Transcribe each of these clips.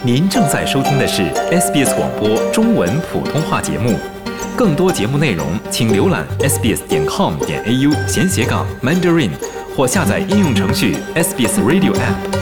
您正在收听的是 SBS 广播中文普通话节目，更多节目内容请浏览 sbs.com.au/Mandarin 或下载应用程序 SBS Radio App。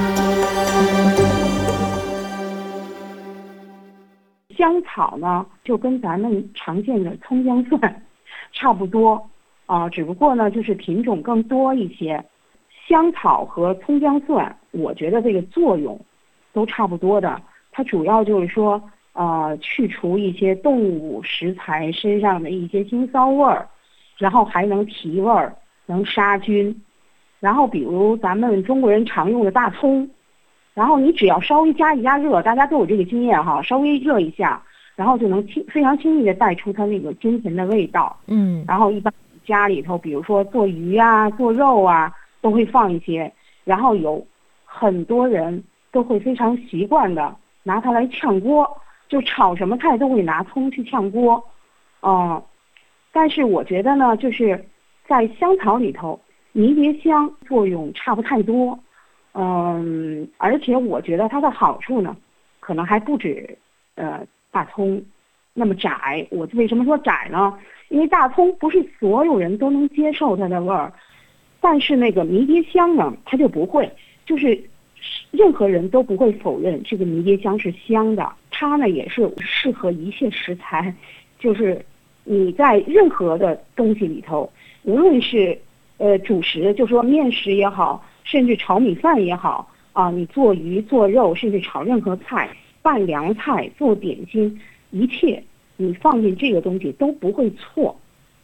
香草呢，就跟咱们常见的葱姜蒜差不多只不过呢，就是品种更多一些。香草和葱姜蒜，我觉得这个作用都差不多的。它主要就是说，去除一些动物食材身上的一些腥臊味儿，然后还能提味儿，能杀菌。然后比如咱们中国人常用的大葱，然后你只要稍微加热，大家都有这个经验哈，稍微热一下，然后就能非常轻易的带出它那个鲜甜的味道。然后一般家里头，比如说做鱼啊、做肉啊，都会放一些。然后有很多人都会非常习惯的拿它来炝锅，就炒什么菜都会拿葱去炝锅。但是我觉得呢，就是在香草里头，迷迭香作用差不太多。而且我觉得它的好处呢，可能还不止大葱那么窄。我为什么说窄呢？因为大葱不是所有人都能接受它的味儿，但是那个迷迭香呢，它就不会，就是任何人都不会否认这个迷迭香是香的。它呢也是适合一切食材，就是你在任何的东西里头，无论是主食，就说面食也好，甚至炒米饭也好你做鱼做肉，甚至炒任何菜，拌凉菜，做点心，一切你放进这个东西都不会错。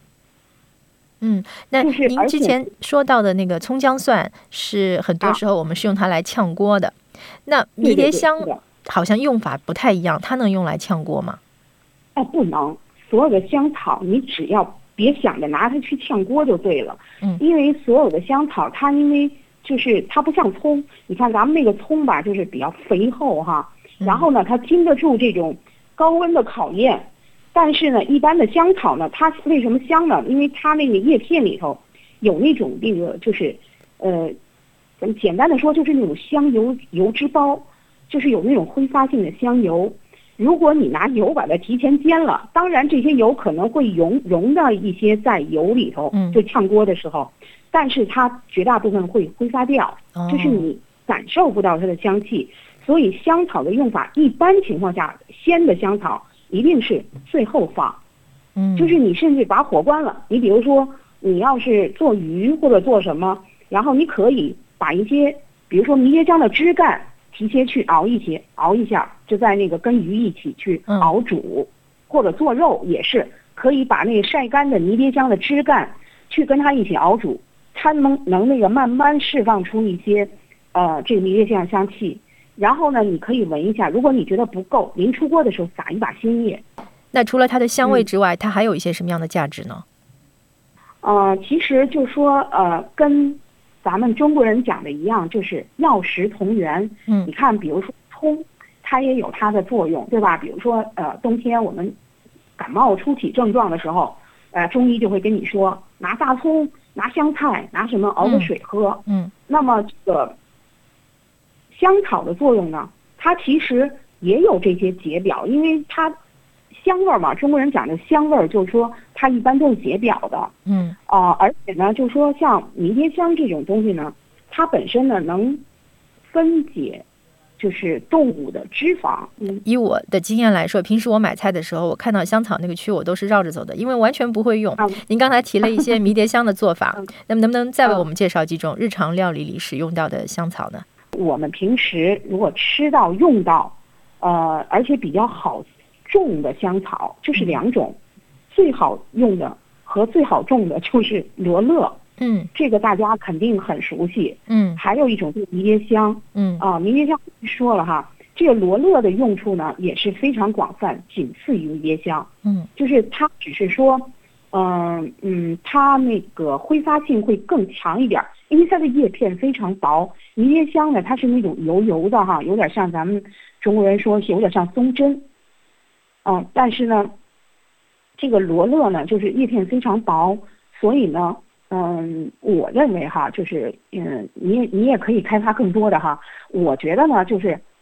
那您之前说到的那个葱姜蒜，是很多时候我们是用它来炝锅的。那迷迭香好像用法不太一样，它能用来炝锅吗？ 不能。所有的香草，你只要别想着拿它去炝锅就对了。因为所有的香草，它因为就是它不像葱，你看咱们那个葱吧，就是比较肥厚哈，然后呢，它经得住这种高温的考验。但是呢，一般的香草呢，它为什么香呢？因为它那个叶片里头有那种那个就是简单的说就是那种香油脂包，就是有那种挥发性的香油。如果你拿油把它提前煎了，当然这些油可能会溶到一些在油里头，就炝锅的时候，但是它绝大部分会挥发掉，就是你感受不到它的香气。所以香草的用法，一般情况下，鲜的香草一定是最后放。就是你甚至把火关了，你比如说你要是做鱼或者做什么，然后你可以把一些，比如说迷迭香的枝干提前去熬一下，就在那个跟鱼一起去熬煮，或者做肉也是可以把那个晒干的迷迭香的枝干去跟它一起熬煮，它能那个慢慢释放出一些这个迷迭香香气。然后呢，你可以闻一下，如果你觉得不够，临出锅的时候撒一把鲜叶。 那除了它的香味之外，它还有一些什么样的价值呢？ 其实就说跟咱们中国人讲的一样，就是药食同源。你看，比如说葱，它也有它的作用，对吧？比如说冬天我们感冒初起症状的时候，中医就会跟你说，拿大葱、拿香菜、拿什么熬个水喝。那么这个香草的作用呢，它其实也有这些解表，因为它香味嘛，中国人讲的香味就是说它一般都是解表的。而且呢，就是说像迷迭香这种东西呢，它本身呢能分解就是动物的脂肪。 以我的经验来说，平时我买菜的时候，我看到香草那个区我都是绕着走的，因为完全不会用。您刚才提了一些迷迭香的做法，那么能不能再为我们介绍几种日常料理里使用到的香草呢？ 我们平时如果吃到用到而且比较好种的香草就是两种，最好用的和最好种的就是罗勒。这个大家肯定很熟悉。还有一种就是迷迭香。迷迭香说了哈，这个罗勒的用处呢也是非常广泛，仅次于迷迭香。就是它只是说它那个挥发性会更强一点，因为它的叶片非常薄。迷迭香呢，它是那种油油的哈，有点像咱们中国人说有点像松针。但是呢，这个罗勒呢，就是叶片非常薄，所以呢，我认为哈，就是你也可以开发更多的哈。我觉得呢，就是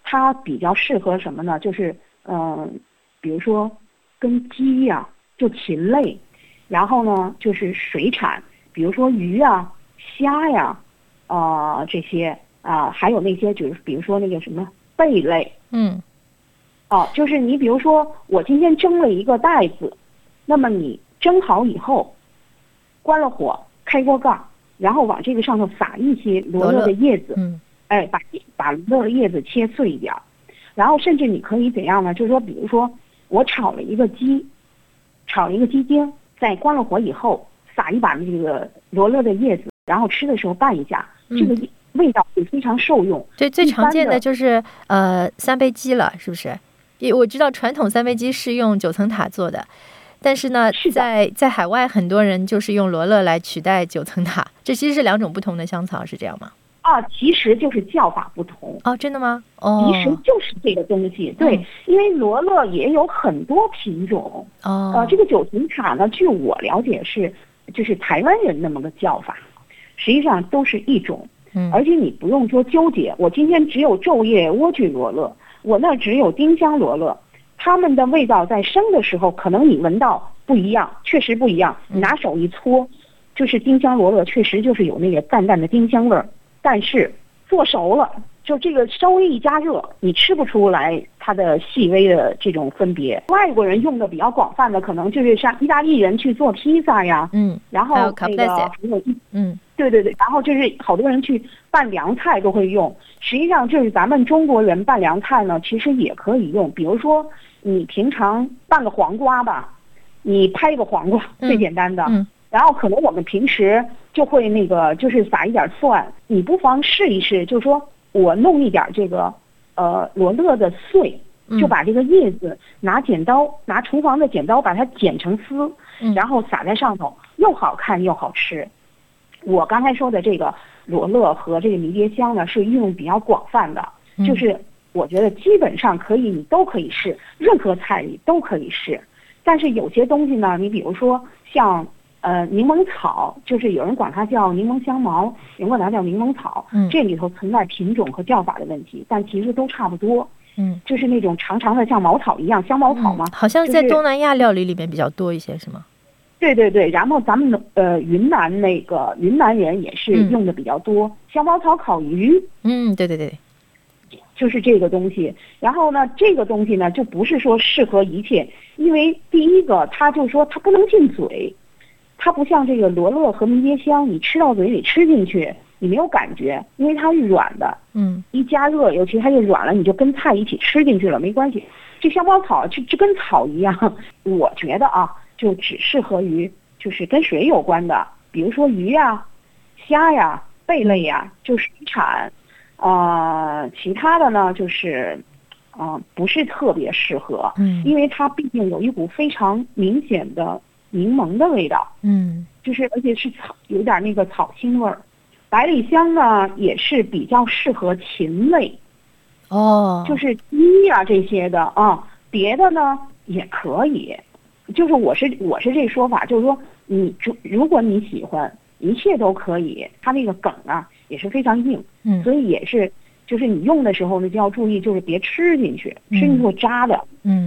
它比较适合什么呢？就是比如说跟鸡呀，就禽类，然后呢就是水产，比如说鱼啊、虾呀，这些还有那些就是比如说那个什么贝类，就是你比如说我今天蒸了一个袋子，那么你蒸好以后，关了火，开锅盖，然后往这个上头撒一些罗勒的叶子，把罗勒的叶子切碎一点，然后甚至你可以怎样呢？就是说，比如说我炒了一个鸡精，在关了火以后，撒一把那个罗勒的叶子，然后吃的时候拌一下，这个味道也非常受用。 对，最常见的就是三杯鸡了，是不是？我知道传统三杯鸡是用9层塔做的，但是呢，在海外很多人就是用罗勒来取代9层塔，这其实是2种不同的香草，是这样吗？ 其实就是叫法不同。 真的吗？ 其实就是这个东西。对，因为罗勒也有很多品种。这个9层塔呢，据我了解就是台湾人那么个叫法，实际上都是一种。而且你不用说纠结，我今天只有昼夜莴苣罗勒，我那只有丁香罗勒，它们的味道在生的时候可能你闻到不一样，确实不一样。你拿手一搓，就是丁香罗勒确实就是有那个淡淡的丁香味儿。但是做熟了，就这个稍微一加热，你吃不出来它的细微的这种分别。外国人用的比较广泛的，可能就是像意大利人去做披萨呀，然后那个对，然后就是好多人去拌凉菜都会用。实际上就是咱们中国人拌凉菜呢，其实也可以用。比如说你平常拌个黄瓜吧，你拍个黄瓜最简单的。然后可能我们平时就会那个就是撒一点蒜，你不妨试一试，就是说我弄一点这个罗勒的碎，就把这个叶子拿厨房的剪刀把它剪成丝，然后撒在上头，又好看又好吃。我刚才说的这个罗勒和这个迷迭香呢，是运用比较广泛的，就是我觉得基本上你都可以试，任何菜里都可以试。但是有些东西呢，你比如说像柠檬草，就是有人管它叫柠檬香茅，有人管它叫柠檬草，这里头存在品种和叫法的问题，但其实都差不多。就是那种长长的像茅草一样，香茅草嘛， 好像在东南亚料理里面比较多一些，是吗？ 对，然后咱们云南人也是用的比较多，香茅草烤鱼。 对， 就是这个东西。然后呢，这个东西呢就不是说适合一切，因为第一个它就是说它不能进嘴。它不像这个罗勒和迷迭香，你吃到嘴里吃进去，你没有感觉，因为它是软的。一加热，尤其它就软了，你就跟菜一起吃进去了，没关系。这香茅草就跟草一样，我觉得就只适合于就是跟水有关的，比如说鱼呀、虾呀、贝类呀，就水产。其他的呢，就是不是特别适合。因为它毕竟有一股非常明显的柠檬的味道，就是而且是有点那个草青味儿。百里香呢也是比较适合禽类，就是鸡呀这些的别的呢也可以。就是我是这说法，就是说如果你喜欢，一切都可以。它那个梗也是非常硬，所以也是就是你用的时候呢就要注意，就是别吃进去，吃进去会扎的。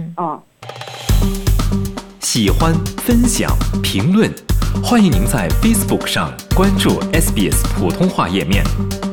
喜欢、分享、评论，欢迎您在 Facebook 上关注 SBS 普通话页面。